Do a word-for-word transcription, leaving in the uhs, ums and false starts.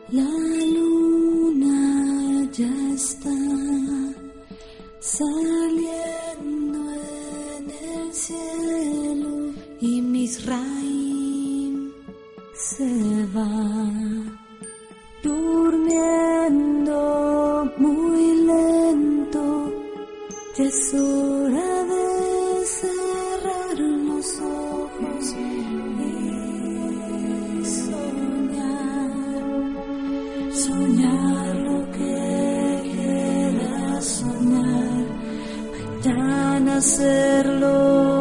La luna ya está saliendo en el cielo y Misraim se va durmiendo muy lento. Ya es hora de cerrar los ojos y soñar, soñar lo que quieras soñar, mañana hacerlo.